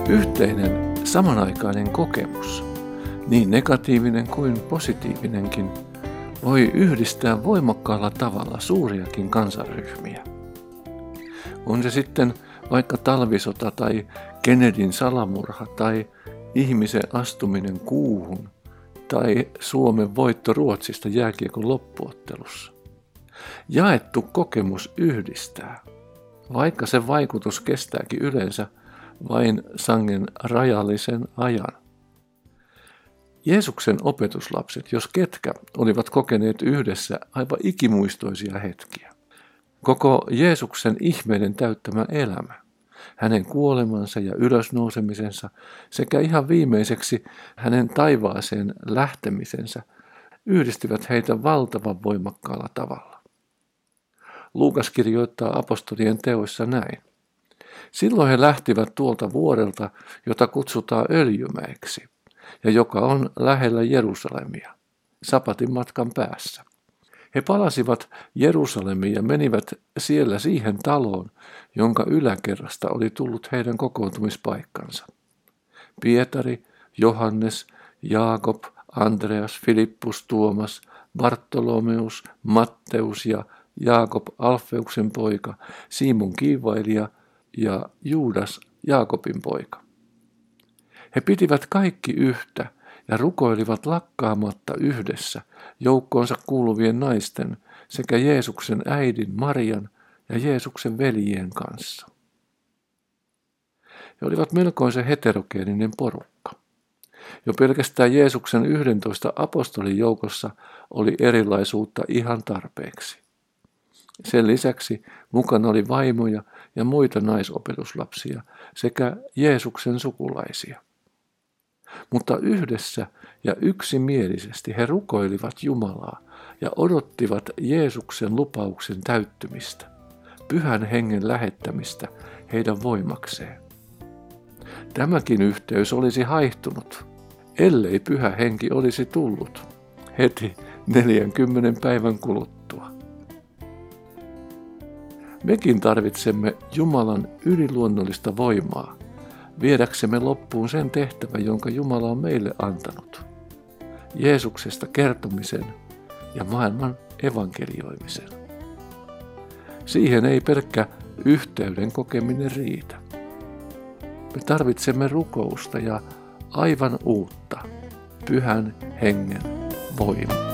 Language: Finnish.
Yhteinen samanaikainen kokemus, niin negatiivinen kuin positiivinenkin, voi yhdistää voimakkaalla tavalla suuriakin kansanryhmiä. On se sitten vaikka talvisota tai Kennedyn salamurha tai ihmisen astuminen kuuhun tai Suomen voitto Ruotsista jääkiekon loppuottelussa. Jaettu kokemus yhdistää, vaikka sen vaikutus kestääkin yleensä vain sangen rajallisen ajan. Jeesuksen opetuslapset, jos ketkä, olivat kokeneet yhdessä aivan ikimuistoisia hetkiä. Koko Jeesuksen ihmeiden täyttämä elämä, hänen kuolemansa ja ylösnousemisensa sekä ihan viimeiseksi hänen taivaaseen lähtemisensä yhdistivät heitä valtavan voimakkaalla tavalla. Luukas kirjoittaa apostolien teoissa näin. Silloin he lähtivät tuolta vuorelta, jota kutsutaan Öljymäeksi, ja joka on lähellä Jerusalemia, sapatin matkan päässä. He palasivat Jerusalemiin ja menivät siellä siihen taloon, jonka yläkerrasta oli tullut heidän kokoontumispaikkansa. Pietari, Johannes, Jaakob, Andreas, Filippus, Tuomas, Bartolomeus, Matteus ja Jaakob Alfeuksen poika, Simon kiivailija ja Juudas Jaakobin poika. He pitivät kaikki yhtä ja rukoilivat lakkaamatta yhdessä joukkoonsa kuuluvien naisten sekä Jeesuksen äidin Marian ja Jeesuksen veljien kanssa. He olivat melkoisen heterogeeninen porukka. Jo pelkästään Jeesuksen 11 apostolin joukossa oli erilaisuutta ihan tarpeeksi. Sen lisäksi mukana oli vaimoja ja muita naisopetuslapsia sekä Jeesuksen sukulaisia. Mutta yhdessä ja yksimielisesti he rukoilivat Jumalaa ja odottivat Jeesuksen lupauksen täyttymistä, Pyhän Hengen lähettämistä heidän voimakseen. Tämäkin yhteys olisi haihtunut, ellei Pyhä Henki olisi tullut heti 40 päivän kuluttua. Mekin tarvitsemme Jumalan yliluonnollista voimaa viedäksemme loppuun sen tehtävän, jonka Jumala on meille antanut. Jeesuksesta kertomisen ja maailman evankelioimisen. Siihen ei pelkkä yhteyden kokeminen riitä. Me tarvitsemme rukousta ja aivan uutta, Pyhän Hengen voimaa.